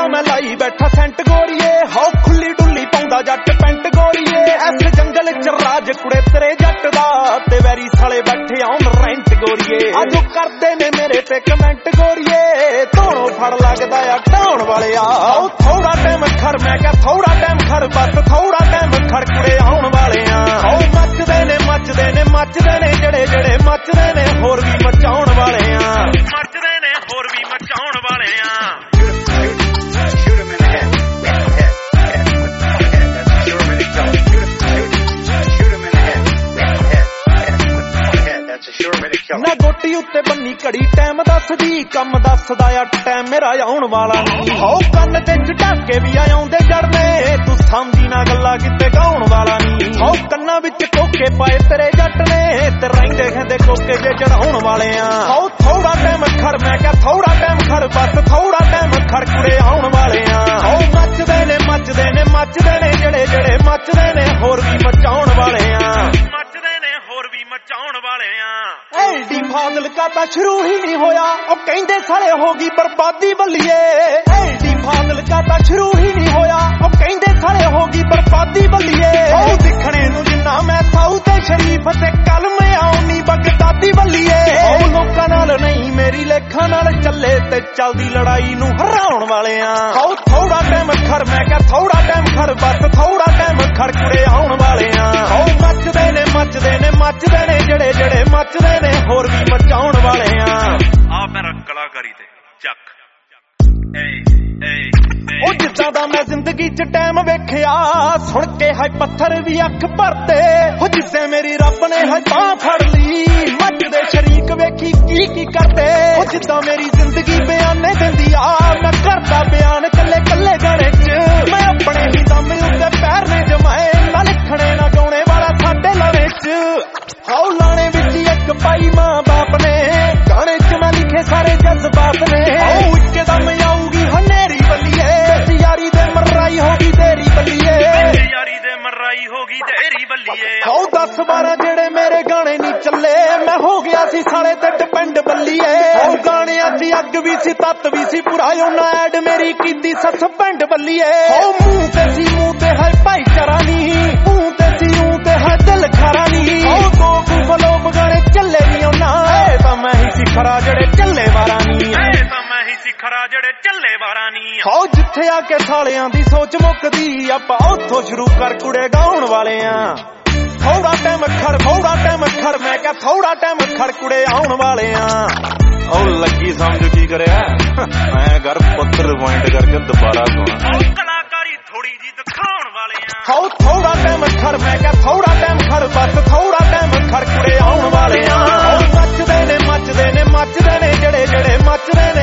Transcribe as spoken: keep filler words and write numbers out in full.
ਤਾਂ ਮੈਂ ਲਾਈ ਬੈਠਾ ਸੈਂਟ ਗੋਰੀਏ ਹੋ ਖੁੱਲੀ ਡੁੱਲੀ ਪਾਉਂਦਾ ਜੱਟ ਪੈਂਟ ਗੋਰੀਏ ਐਸ ਜੰਗਲ ਚ ਰਾਜ ਕੁੜੇ ਤੇਰੇ ਜੱਟ ਦਾ ਤੇ ਵੈਰੀ ਸਾਲੇ ਬੈਠੇ ਆਉਣ ਰੈਂਟ ਗੋਰੀਏ ਅੱਜ ਕਰਦੇ ਨੇ ਮੇਰੇ ਤੇ ਕਮੈਂਟ ਗੋਰੀਏ ਧੋਣੋਂ ਫੜ ਲੱਗਦਾ ਆ ਢਾਉਣ ਵਾਲਿਆ ਉਹ ਥੋੜਾ ਟਾਈਮ ਖੜ ਮੈਂ ਕਿਹਾ ਥੋੜਾ ਟਾਈਮ ਖੜ ਬਸ ਥੋੜਾ ਟਾਈਮ ਖੜ ਕੁੜੇ ਆਉਣ ਵਾਲਿਆ ਉਹ ਮੱਚਦੇ ਨੇ ਮੱਚਦੇ ਨੇ ਮੱਚਦੇ ਨੇ ਜਿਹੜੇ ਜਿਹੜੇ ਮੱਚਦੇ ਨੇ ਹੋਰ ਵੀ ਮਚਾਉਣ ਵਾਲਿਆ ਮੱਚਦੇ ਨੇ ਹੋਰ ਵੀ ਮਚਾਉਣ ਵਾਲਿਆ ਨਾ ਗੋਟੀ ਉੱਤੇ ਬੰਨੀ ਘੜੀ ਟਾਈਮ ਦੱਸਦੀ ਕੰਮ ਦੱਸਦਾ ਆ ਟਾਈਮ ਮੇਰਾ ਆਉਣ ਵਾਲਾ ਨਹੀਂ ਹੋ ਕੰਨ ਤੇ ਝਟਾਕੇ ਵੀ ਆਉਂਦੇ ਜੜਨੇ ਤੂੰ ਸਮਝੀ ਨਾ ਗੱਲਾਂ ਕਿਤੇ ਗਾਉਣ ਵਾਲਾ ਨਹੀਂ ਹੋ ਕੰਨਾਂ ਵਿੱਚ ਕੋਕੇ ਪਾਏ ਤੇਰੇ ਜੱਟ ਨੇ ਤੇ ਰਹਿੰਦੇ ਕਹਿੰਦੇ ਕੋਕੇ ਜੇ ਚੜਾਉਣ ਵਾਲੇ ਆ ਹੋ ਥੋੜਾ ਟਾਈਮ ਖੜ ਮੈਂ ਕਿਹਾ ਥੋੜਾ ਟਾਈਮ ਖੜ ਬਸ ਥੋੜਾ ਟਾਈਮ ਖੜ ਕੁੜੇ ਆਉਣ ਵਾਲੇ ਆ ਹੋ ਮੱਚਦੇ ਨੇ ਮੱਚਦੇ ਨੇ ਮੱਚਦੇ ਨੇ ਜਿਹੜੇ ਜਿਹੜੇ ਮੱਚਦੇ ਨੇ ਹੋਰ ਵੀ ਮਚਾਉਣ ਵਾਲੇ ਆ ਮੱਚਦੇ ਨੇ ਹੋਰ ਵੀ ਮਚਾਉਣ ਵਾਲੇ ਆ ਐਡੀ ਫਾਜ਼ਿਲਕਾ ਤਾਂ ਸ਼ੁਰੂ ਹੀ ਨਹੀਂ ਹੋਇਆ ਉਹ ਕਹਿੰਦੇ ਸਾਲੇ ਹੋ ਗਈ ਬਰਬਾਦੀ ਬੱਲੀਏ ਐਡੀ ਫਾਜ਼ਿਲਕਾ ਤਾਂ ਸ਼ੁਰੂ ਹੀ ਨਹੀਂ ਹੋਇਆ ਉਹ ਕਹਿੰਦੇ ਸਾਲੇ ਹੋ ਗਈ ਬਰਬਾਦੀ ਬੱਲੀਏ ਉਹ ਦਿਖਣੇ ਨੂੰ ਜਿੰਨਾ ਮੈਂ ਸਾਊ ਤੇ ਸ਼ਰੀਫ ਤੇ ਕਲਮ ਆਉਣੀ ਬਗਦਾਦੀ ਬੱਲੀਏ ਉਹ ਲੋਕਾਂ ਨਾਲ ਨਹੀਂ ਮੇਰੀ ਲੇਖਾਂ ਨਾਲ ਚੱਲੇ ਤੇ ਚੱਲਦੀ ਲੜਾਈ ਨੂੰ ਹਰਾਉਣ ਵਾਲੇ ਆ ਉਹ ਥੋੜਾ ਟਾਈਮ ਖੜ ਮੈਂ ਕਿਹਾ ਥੋੜਾ ਟਾਈਮ ਖੜ ਬਸ ਥੋੜਾ ਟਾਈਮ ਖੜ ਕੁੜੇ ਆਉਣ ਵਾਲੇ ਆ ਉਹ ਮੱਚਦੇ ਨੇ ਮੱਚਦੇ ਨੇ ਮੱਚਦੇ ਨੇ ਜਿਹੜੇ ਜਿਹੜੇ ਮੱਚਦੇ ਨੇ ਹੋਰ ਵੀ ਮਚਾਉਣ ਵਾਲੇ ਆ ਆ ਮੇਰਾ ਕਲਾਕਾਰੀ ਤੇ ਚੱਕ ਏ ਏ ਉਹ ਜਿੱਦਾਂ ਦਾ ਮੈਂ ਜ਼ਿੰਦਗੀ ਚ ਟਾਈਮ ਵੇਖਿਆ ਸੁਣ ਕੇ ਹੈ ਪੱਥਰ ਵੀ ਅੱਖ ਭਰਦੇ ਉਹ ਜਿੱਦਾਂ ਮੇਰੀ ਰੱਬ ਨੇ ਹੈ ਬਾਂਹ ਫੜ ਲਈ ਮੱਚਦੇ ਸ਼ਰੀਕ ਵੇਖੀ ਕੀ ਕੀ ਕਰਦੇ ਉਹ ਜਿੱਦਾਂ ਮੇਰੀ ਜ਼ਿੰਦਗੀ ਬਿਆਨੇ ਦਿੰਦੀ ਆ ਮੈਂ ਕਰਦਾ ਬਿਆਨ ਕੱਲੇ ਕੱਲੇ ਗਾਣੇ ਚ ਮੈਂ ਆਪਣੇ ਹੀ ਦਮ ਉੱਤੇ ਪੈਰ ਨੇ ਜਮਾਏ ਨਾ ਲਿਖਣੇ ਨਾ ਗਾਉਣੇ ਵਾਲਾ ਸਾਡੇ ਲਾਣੇ ਚ ਹਾਉ ਲਾਣੇ ਵਿੱਚ ਇੱਕ ਪਾਈ ਮਾਂ ਬਾਪ ਨੇ ਗਾਣੇ ਚ ਮੈਂ ਲਿਖੇ ਸਾਰੇ ਜਜ਼ਬਾਤ ਨੇ ਹਾਉ ਇੱਕਦਮ ਆਊਗੀ ਹਨੇਰੀ ਬੱਲੀਏ ਯਾਰੀ ਦੇ ਮਰਾਈ ਹੋ ਗਈ ਤੇਰੀ ਬੱਲੀਏ ਯਾਰੀ ਦੇ ਮਰਾਈ ਹੋ ਗਈ ਤੇਰੀ ਬੱਲੀਏ ਹਾਉ ਦਸ ਬਾਰਾਂ ਜਿਹੜੇ ਮੇਰੇ ਗਾਣੇ ਨਹੀਂ ਚੱਲੇ ਮੈਂ ਹੋ ਗਿਆ ਸੀ ਸਾਲੇ ਤੇ ਡਿਪੈਂਡ ਬੱਲੀਏ ਹਾਉ ਗਾਣਿਆਂ ਚ ਅੱਗ ਵੀ ਸੀ ਤੱਤ ਵੀ ਸੀ ਪੂਰਾ ਉਹਨਾਂ ਐਡ ਮੇਰੀ ਕੀਤੀ ਸਸਪੈਂਡ ਬੱਲੀਏ ਹਾਉ ਮੂੰਹ ਤੇ ਸੀ ਮੂੰਹ ਤੇ ਹੈ ਭਾਈਚਾਰਾ ਨਹੀਂ ਮੂੰਹ ਤੇ ਸੀ ਮੂੰਹ ਤੇ ਹੈ ਦਿਲ ਖਾਰਾ ਨਹੀਂ ਹਾਉ ਦੋ ਕੁ ਫਲੋਪ ਗਾਣੇ ਚੱਲੇ ਨਹੀਂ ਉਹਨਾਂ ਇਹ ਤਾਂ ਮੈਂ ਹੀ ਸੀ ਖਰਾ ਜਿਹੜੇ ਚੱਲੇ ਵਾਰਾ ਨਹੀਂ ਇਹ ਤਾਂ ਮੈਂ ਹੀ ਸੀ ਖਰਾ ਜਿਹੜੇ ਚੱਲੇ ਵਾਰਾ ਨਹੀਂ ਹਾਉ ਜਿੱਥੇ ਆ ਕੇ ਸਾਲਿਆਂ ਦੀ ਸੋਚ ਮੁੱਕਦੀ ਆਪਾਂ ਉੱਥੋਂ ਸ਼ੁਰੂ ਕਰ ਕੁੜੇ ਗਾਉਣ ਵਾਲੇ ਆ ਥੋੜਾ ਟਾਈਮ ਖੜ ਥੋੜਾ ਟਾਈਮ ਖੜ ਮੈਂ ਕਿਹਾ ਥੋੜਾ ਟਾਈਮ ਖੜ ਕੁੜੇ ਆਉਣ ਵਾਲੇ ਆ ਉਹ ਲੱਗੀ ਸਮਝ ਕੀ ਕਰਿਆ ਮੈਂ ਘਰ ਪੱਤਰ ਪੁਆਇੰਟ ਕਰਕੇ ਦੁਬਾਰਾ ਸੁਣਾ ਕਲਾਕਾਰੀ ਥੋੜੀ ਜੀ ਦਿਖਾਉਣ ਵਾਲੇ ਆ ਹਾਉ ਥੋੜਾ ਟਾਈਮ ਖੜ ਮੈਂ ਕਿਹਾ ਥੋੜਾ ਟਾਈਮ ਖੜ ਬਸ ਥੋੜਾ ਟਾਈਮ ਖੜ ਕੁੜੇ ਆਉਣ ਵਾਲੇ ਆ ਮੱਚਦੇ ਨੇ ਮੱਚਦੇ ਨੇ ਮੱਚਦੇ ਨੇ ਜਿਹੜੇ ਜਿਹੜੇ ਮੱਚਦੇ